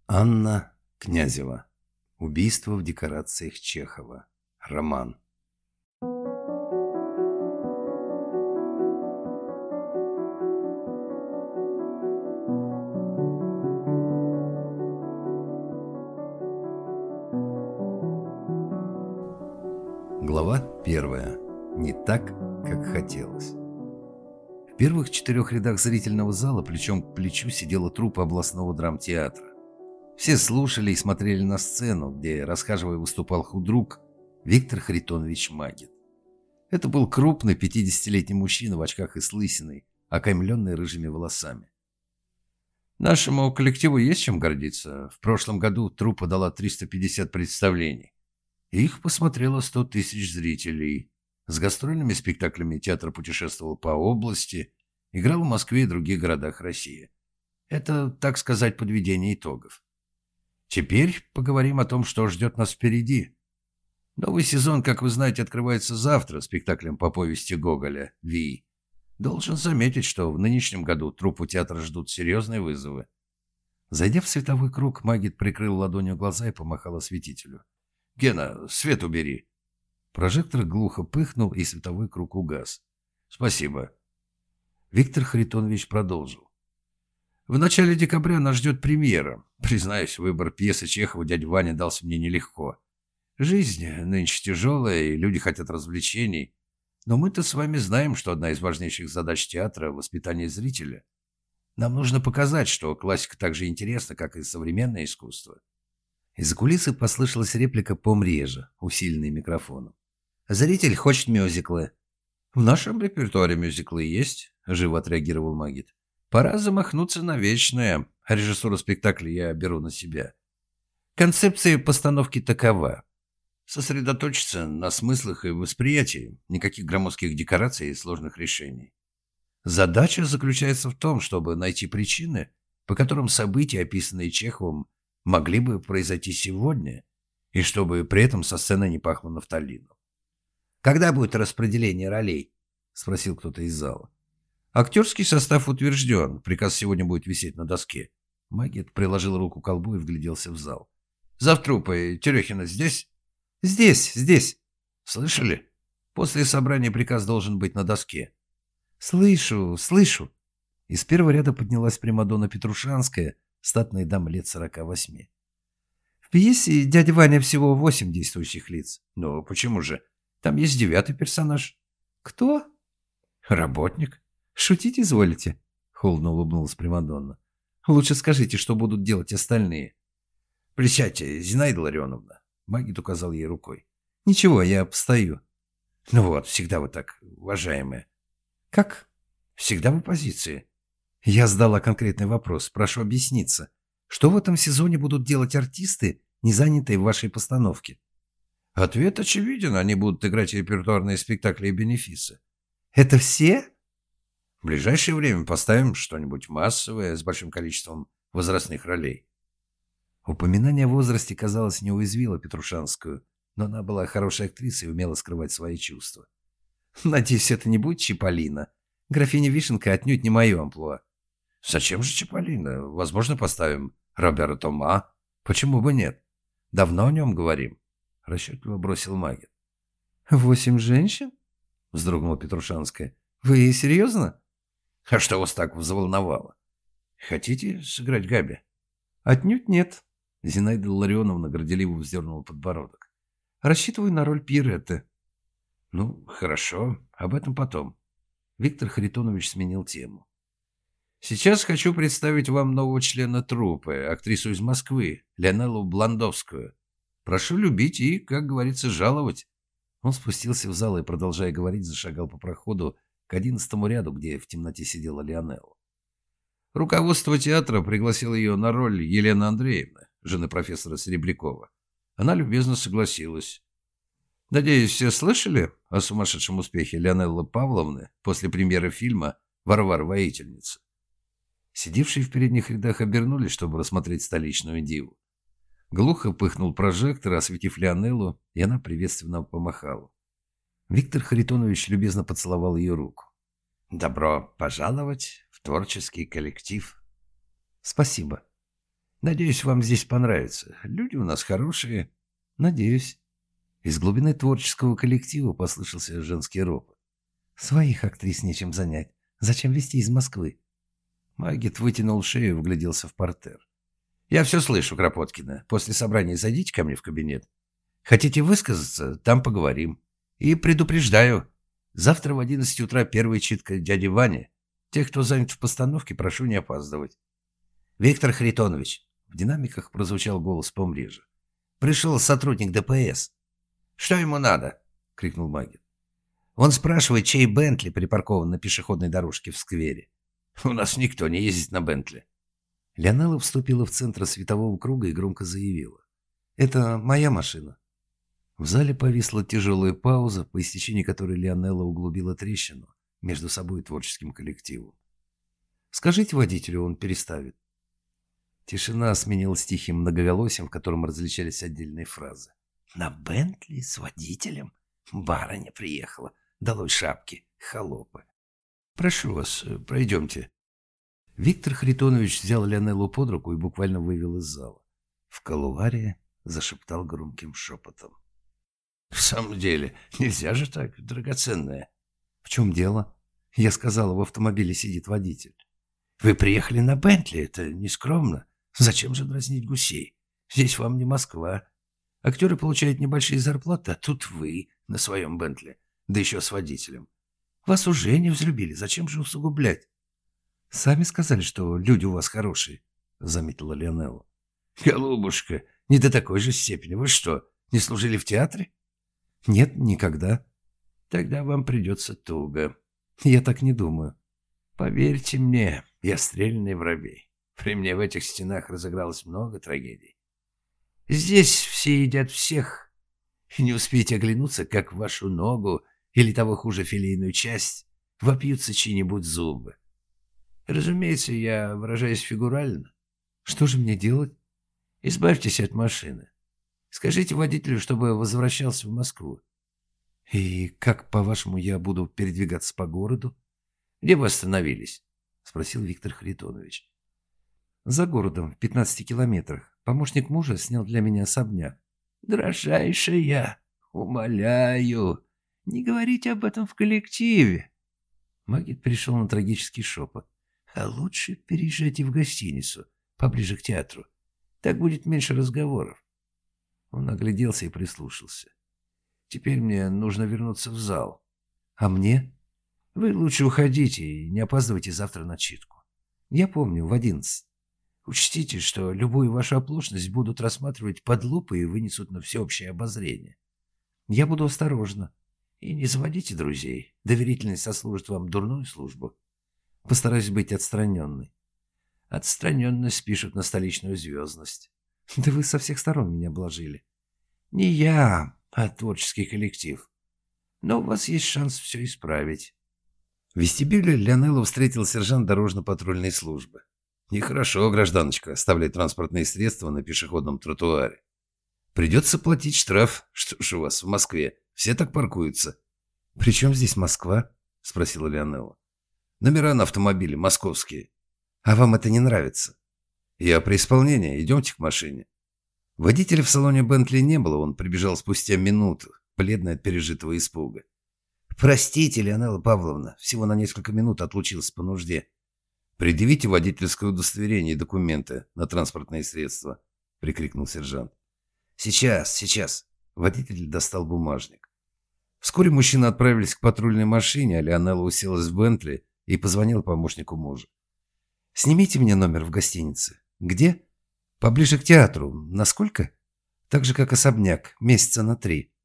Анна Князева. Убийство в декорациях Чехова. Роман. Глава 1. Не так, как хотелось. В первых 4 рядах зрительного зала плечом к плечу сидела труппа областного драмтеатра. Все слушали и смотрели на сцену, где, расхаживая, выступал худрук Виктор Харитонович Магид. Это был крупный 50-летний мужчина в очках и с лысиной, окаймленный рыжими волосами. Нашему коллективу есть чем гордиться. В прошлом году труппа дала 350 представлений. Их посмотрело 100 тысяч зрителей. С гастрольными спектаклями театр путешествовал по области, играл в Москве и других городах России. Это, так сказать, подведение итогов. Теперь поговорим о том, что ждет нас впереди. Новый сезон, как вы знаете, открывается завтра спектаклем по повести Гоголя «Вий». Должен заметить, что в нынешнем году труппу театра ждут серьезные вызовы. Зайдя в световой круг, Магид прикрыл ладонью глаза и помахал осветителю. «Гена, свет убери!» Прожектор глухо пыхнул, и световой круг угас. «Спасибо». Виктор Харитонович продолжил. В начале декабря нас ждет премьера. Признаюсь, выбор пьесы Чехова дядя Ваня дался мне нелегко. Жизнь нынче тяжелая, и люди хотят развлечений. Но мы-то с вами знаем, что одна из важнейших задач театра – воспитание зрителя. Нам нужно показать, что классика так же интересна, как и современное искусство. Из-за кулисы послышалась реплика помреже, усиленная микрофоном. «Зритель хочет мюзиклы». «В нашем репертуаре мюзиклы есть», – живо отреагировал Магид. «Пора замахнуться на вечное. Режиссуру спектакля я беру на себя. Концепция постановки такова. Сосредоточиться на смыслах и восприятии, никаких громоздких декораций и сложных решений. Задача заключается в том, чтобы найти причины, по которым события, описанные Чеховым, могли бы произойти сегодня, и чтобы при этом со сцены не пахло нафталином. «Когда будет распределение ролей?» – спросил кто-то из зала. «Актерский состав утвержден. Приказ сегодня будет висеть на доске». Магид приложил руку к колбу и вгляделся в зал. «Завтрупа, Терехина здесь?» «Здесь». «Слышали? После собрания приказ должен быть на доске». «Слышу». Из первого ряда поднялась примадонна Петрушанская, статная дама лет 48. В пьесе дядя Ваня всего 8 действующих лиц. «Ну, почему же? Там есть 9-й персонаж». «Кто?» «Работник». «Шутить изволите?» — холодно улыбнулась примадонна. «Лучше скажите, что будут делать остальные». «Присядьте, Зинаида Ларионовна», — Магид указал ей рукой. «Ничего, я постою». «Ну вот, всегда вы так, уважаемая». «Как?» «Всегда в оппозиции». «Я задала конкретный вопрос, прошу объясниться. Что в этом сезоне будут делать артисты, не занятые в вашей постановке?» «Ответ очевиден, они будут играть репертуарные спектакли и бенефисы». «Это все?» В ближайшее время поставим что-нибудь массовое с большим количеством возрастных ролей. Упоминание о возрасте, казалось, не уязвило Петрушанскую, но она была хорошей актрисой и умела скрывать свои чувства. «Надеюсь, это не будет Чиполлино. Графиня Вишенка отнюдь не мое амплуа». «Зачем же Чиполлино? Возможно, поставим Робера Тома. Почему бы нет? Давно о нем говорим», — расчетливо бросил Магид. 8 женщин?» — вздрогнула Петрушанская. «Вы серьезно?» «А что вас так взволновало? Хотите сыграть Габи?» «Отнюдь нет», — Зинаида Ларионовна горделиво вздернула подбородок. «Рассчитываю на роль Пиретты». «Ну, хорошо, об этом потом». Виктор Харитонович сменил тему. «Сейчас хочу представить вам нового члена труппы, актрису из Москвы, Леонеллу Бландовскую. Прошу любить и, как говорится, жаловать». Он спустился в зал и, продолжая говорить, зашагал по проходу к 11-му ряду, где в темноте сидела Леонелла. Руководство театра пригласило ее на роль Елены Андреевны, жены профессора Серебрякова. Она любезно согласилась. Надеюсь, все слышали о сумасшедшем успехе Леонеллы Павловны после премьеры фильма «Варвара-воительница». Сидевшие в передних рядах обернулись, чтобы рассмотреть столичную диву. Глухо пыхнул прожектор, осветив Леонеллу, и она приветственно помахала. Виктор Харитонович любезно поцеловал ее руку. «Добро пожаловать в творческий коллектив». «Спасибо». Надеюсь, вам здесь понравится. Люди у нас хорошие. Надеюсь. Из глубины творческого коллектива послышался женский ропот. Своих актрис нечем занять. Зачем везти из Москвы? Магит вытянул шею и вгляделся в портер. Я все слышу, Кропоткина. После собрания зайдите ко мне в кабинет. Хотите высказаться? Там поговорим. И предупреждаю. Завтра в 11 утра первая читка дяди Вани. Тех, кто занят в постановке, прошу не опаздывать. Виктор Харитонович. В динамиках прозвучал голос помреже. Пришел сотрудник ДПС. Что ему надо? Крикнул Магит. Он спрашивает, чей Бентли припаркован на пешеходной дорожке в сквере. У нас никто не ездит на Бентли. Леонелла вступила в центр светового круга и громко заявила. Это моя машина. В зале повисла тяжелая пауза, по истечении которой Леонелла углубила трещину между собой и творческим коллективом. Скажите водителю, он переставит. Тишина сменилась тихим многоголосием, в котором различались отдельные фразы. На Бентли с водителем? Барыня приехала. Долой шапки, холопы. Прошу вас, пройдемте. Виктор Харитонович взял Леонеллу под руку и буквально вывел из зала. В кулуаре зашептал громким шепотом. В самом деле, нельзя же так, драгоценная. В чем дело? Я сказала, в автомобиле сидит водитель. Вы приехали на Бентли, это нескромно. Зачем же дразнить гусей? Здесь вам не Москва. Актеры получают небольшие зарплаты, а тут вы на своем Бентли, да еще с водителем. Вас уже не взлюбили, зачем же усугублять? Сами сказали, что люди у вас хорошие, заметила Леонелла. Голубушка, не до такой же степени. Вы что, не служили в театре? Нет, никогда. Тогда вам придется туго. Я так не думаю. Поверьте мне, я стрельный воробей. При мне в этих стенах разыгралось много трагедий. Здесь все едят всех, и не успеете оглянуться, как в вашу ногу, или того хуже филейную часть, вопьются чьи-нибудь зубы. Разумеется, я выражаюсь фигурально. Что же мне делать? Избавьтесь от машины. Скажите водителю, чтобы возвращался в Москву. И как, по-вашему, я буду передвигаться по городу? Где вы остановились? Спросил Виктор Харитонович. За городом, в 15 километрах. Помощник мужа снял для меня особняк. Дорожайшая, умоляю, не говорите об этом в коллективе. Магит перешел на трагический шепот. А лучше переезжайте в гостиницу, поближе к театру. Так будет меньше разговоров. Он огляделся и прислушался. Теперь мне нужно вернуться в зал. А мне? Вы лучше уходите и не опаздывайте завтра на читку. Я помню, в 11. Учтите, что любую вашу оплошность будут рассматривать под лупой и вынесут на всеобщее обозрение. Я буду осторожна. И не заводите друзей. Доверительность сослужит вам дурную службу. Постараюсь быть отстраненной. Отстраненность пишут на столичную звездность. Да вы со всех сторон меня обложили. Не я, а творческий коллектив. Но у вас есть шанс все исправить. В вестибюле Леонеллу встретил сержант дорожно-патрульной службы. Нехорошо, гражданочка, оставлять транспортные средства на пешеходном тротуаре. Придется платить штраф. Что ж у вас в Москве? Все так паркуются. При чем здесь Москва? Спросила Леонелла. Номера на автомобиле московские. А вам это не нравится? Я при исполнении. Идемте к машине. Водителя в салоне Бентли не было. Он прибежал спустя минуту, бледный от пережитого испуга. Простите, Леонелла Павловна, всего на несколько минут отлучился по нужде. Предъявите водительское удостоверение и документы на транспортные средства, прикрикнул сержант. Сейчас. Водитель достал бумажник. Вскоре мужчины отправились к патрульной машине, а Леонелла уселась в Бентли и позвонила помощнику мужа. «Снимите мне номер в гостинице». «Где?» «Поближе к театру. Насколько?» «Так же, как особняк. Месяца на 3».